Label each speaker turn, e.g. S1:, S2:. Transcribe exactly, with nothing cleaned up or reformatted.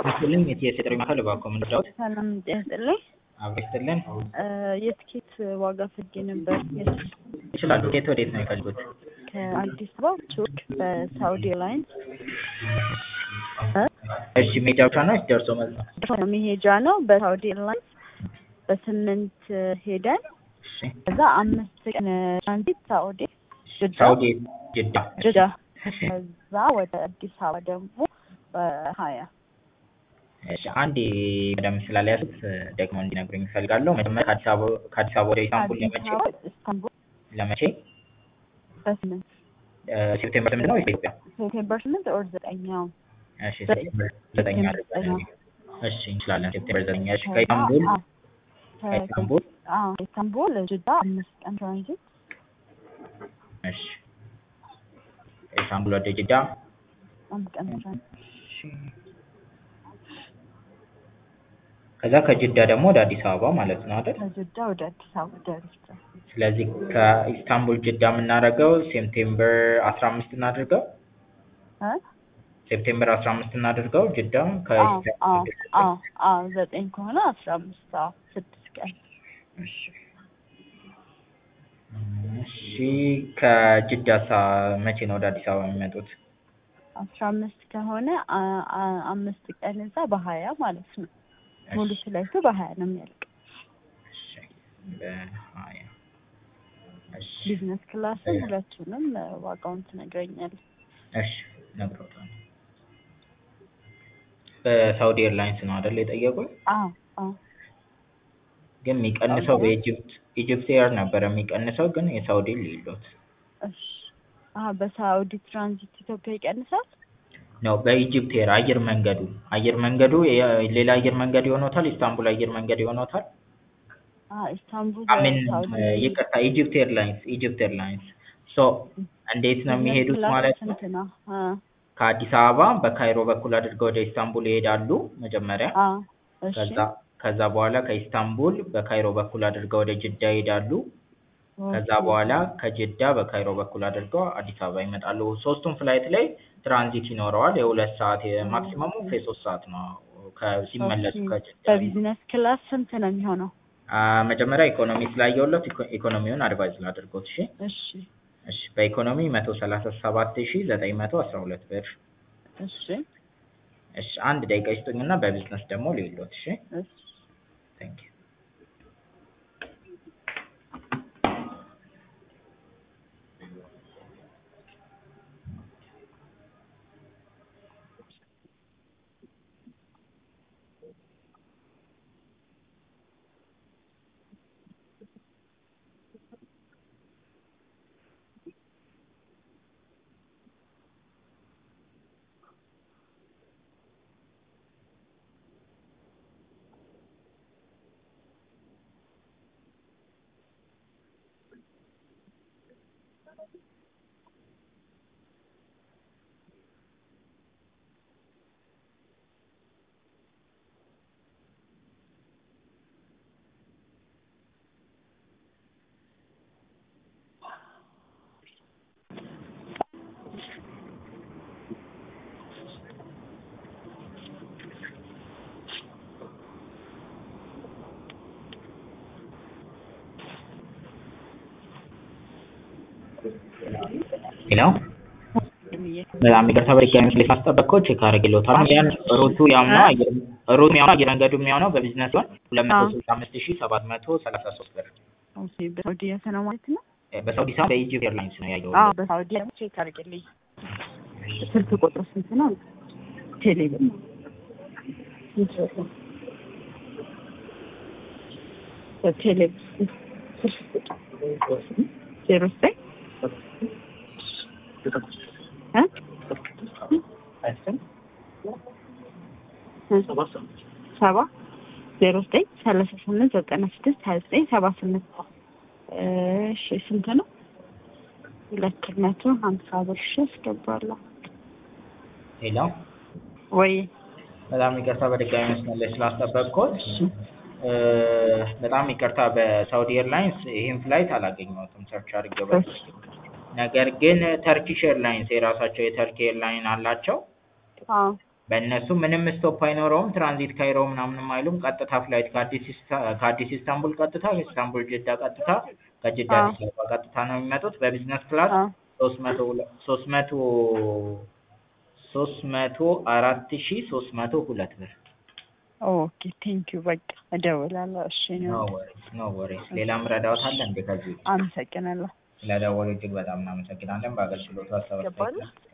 S1: ይስጥልኝ የቲኤስ የጥሪ ማዕከል እባክዎ ምን ልርዳዎት?
S2: ሰላም ጤና ይስጥልኝ።
S1: አብሮ ይስጥልን።
S2: የትኬት ዋጋ ፈልጌ ነበር።
S1: ይችላሉ። ከየት ወዴት ነው የሚፈልጉት?
S2: ከአዲስ አበባ ቱርክ በሳውዲ ኤርላይንስ።
S1: እሺ ሜጃ ብቻ ነው ወይስ ደርሶ መልስ ነው?
S2: መሄጃ ነው በሳውዲ ኤርላይንስ በስምንት ሄደን
S1: እሺ
S2: ከዛ አምስት ቀን ትራንዚት ሳውዲ ጅዳ
S1: ሳውዲ ጅዳ።
S2: ጅዳ ከዛ ወደ አዲስ አበባ ደግሞ በሀያ
S1: እሺ አንዴ ቀደም ስላልያዙት ደግሞ እንዲነግሩኝ እፈልጋለሁ። መጀመሪያ ከአዲስ አበባ ከአዲስ አበባ ወደ ኢስታንቡል ለመቼ
S2: ኢስታንቡል
S1: ለመቼ?
S2: በስምንት
S1: ሴፕቴምበር ስምንት ነው ወይስ ኢትዮጵያ?
S2: ሴፕቴምበር ስምንት ኦር ዘጠኛው
S1: እሺ ሴፕቴምበር ዘጠኝ አድርገን እሺ እንችላለን። ሴፕቴምበር ዘጠኝ እሺ ከኢስታንቡል ከኢስታንቡል
S2: አዎ ኢስታንቡል ጅዳ አምስት ቀን ትራንዚት።
S1: እሺ ኢስታንቡል ወደ ጅዳ
S2: አምስት ቀን ትራንዚት።
S1: እሺ ከዛ ከጅዳ ደግሞ ወደ አዲስ አበባ ማለት ነው አይደል?
S2: ከጅዳ ወደ አዲስ አበባ ዳርቻ።
S1: ስለዚህ ከኢስታንቡል ጅዳ የምናደርገው ሴፕቴምበር አስራ አምስት እናድርገው
S2: እ
S1: ሴፕቴምበር አስራ አምስት እናድርገው ጅዳ
S2: ከኢስታንቡል አዎ አዎ ዘጠኝ ከሆነ አስራ አምስት አዎ ስድስት ቀን።
S1: እሺ እሺ ከጅዳሳ መቼ ነው ወደ አዲስ አበባ የሚመጡት?
S2: አስራ አምስት ከሆነ አምስት ቀን እዛ በሀያ ማለት ነው። ሙሉ ፍላይቱ በሀያ ነው የሚያልቅ።
S1: እሺ በሀያ እሺ
S2: ቢዝነስ ክላስም ሁለቱንም ዋጋውን ትነግረኛለህ?
S1: እሺ እነግርዎታለሁ። በሳውዲ ኤርላይንስ ነው አይደል የጠየቁኝ?
S2: አዎ አዎ
S1: ግን የሚቀንሰው በኢጅፕት ኢጅፕት ኤር ነበር የሚቀንሰው ግን የሳውዲ ሊሎት።
S2: እሺ አዎ በሳውዲ ትራንዚት ኢትዮጵያ ይቀንሳል?
S1: ነው በኢጅፕት ኤር አየር መንገዱ አየር መንገዱ ሌላ አየር መንገድ ይሆኖታል። ኢስታንቡል አየር መንገድ ይሆኖታል።
S2: አዎ ኢስታንቡል
S1: አሜን ይቅርታ ኢጅፕት ኤርላይንስ ኢጅፕት ኤርላይንስ ሶ እንዴት ነው የሚሄዱት ማለት ነው? ከአዲስ አበባ በካይሮ በኩል አድርገው ወደ ኢስታንቡል ይሄዳሉ መጀመሪያ።
S2: አዎ እሺ
S1: ከዛ ከዛ በኋላ ከኢስታንቡል በካይሮ በኩል አድርገው ወደ ጅዳ ይሄዳሉ። ከዛ በኋላ ከጅዳ በካይሮ በኩል አድርገው አዲስ አበባ ይመጣሉ። ሶስቱም ፍላይት ላይ ትራንዚት ይኖረዋል። የሁለት ሰዓት ማክሲመሙ ሶስት ሰዓት ነው ከሲመለሱ ከጅዳ።
S2: በቢዝነስ ክላስ ስንት ነው የሚሆነው?
S1: መጀመሪያ ኢኮኖሚ ስላየሁለት ኢኮኖሚውን አድቫይዝ ላድርጎት። እሺ
S2: እሺ
S1: እሺ በኢኮኖሚ መቶ ሰላሳ ሰባት ሺህ ዘጠኝ መቶ አስራ ሁለት ብር።
S2: እሺ
S1: እሺ አንድ ደቂቃ ይስጡኝና በቢዝነስ ደግሞ ልይሎት። እሺ
S2: እሺ
S1: ታንክ ዩ ሄሎ በጣም ይቅርታ በድጋሚ ስላስጠበቅኩት ቼክ አድርጌልዎታል። ያን ሩቱ ያው ነው አየር ሩቱ ያው ነው አየር መንገዱ የሚሆነው በቢዝነስ ሲሆን ሁለት መቶ ስልሳ አምስት ሺህ ሰባት መቶ ሰላሳ ሶስት ብር።
S2: ኦኬ በሳውዲ ነው ማለት ነው?
S1: በሳውዲ ሳይሆን በኢጅፕት ኤርላይንስ ነው ያየሁት።
S2: አዎ በሳውዲ ደግሞ ቼክ አድርጌልኝ። ስልክ ቁጥሩ ስንት ነው? ቴሌብር ቴሌብር ዜሮ ዘጠኝ ሰባ ዜሮ ዘጠኝ ሰላሳ ስምንት ዘጠና ስድስት ሀያ ዘጠኝ ሰባ ስምንት። እሺ ስንት ነው? ሁለት መቶ ሀምሳ ብር አስገባለሁ።
S1: ሄሎ
S2: ወይ
S1: በጣም ይቅርታ በድጋሚ መስመር ስላስጠበቅኩት። በጣም ይቅርታ በሳውዲ ኤርላይንስ ይሄን ፍላይት አላገኘሁትም ሰርች አድርጌው ነገር ግን ተርኪሽ ኤርላይንስ የራሳቸው የተርኪ ኤርላይን አላቸው።
S2: አዎ
S1: በእነሱ ምንም ስቶፕ አይኖረውም። ትራንዚት ካይሮ ምናምንም አይሉም። ቀጥታ ፍላይት ከአዲስ ከአዲስ ኢስታንቡል ቀጥታ ኢስታንቡል ጅዳ ቀጥታ ከጅዳ
S2: አዎ
S1: አዲስ አበባ ቀጥታ ነው የሚመጡት። በቢዝነስ ክላስ
S2: አዎ
S1: ሶስት መቶ ሶስት መቶ ሶስት መቶ አራት ሺህ ሶስት መቶ ሁለት ብር።
S2: ኦኬ ቴንክ ዩ በቃ እደውላለሁ። እሺ
S1: ኖ
S2: ነው።
S1: ወሪስ ኖ ወሪስ። ሌላም ረዳዎት አለ እንዴ ከዚህ?
S2: አመሰግናለሁ።
S1: ስለደወሉ እጅግ በጣም እናመሰግናለን። በአገልግሎቱ አስተባባሪ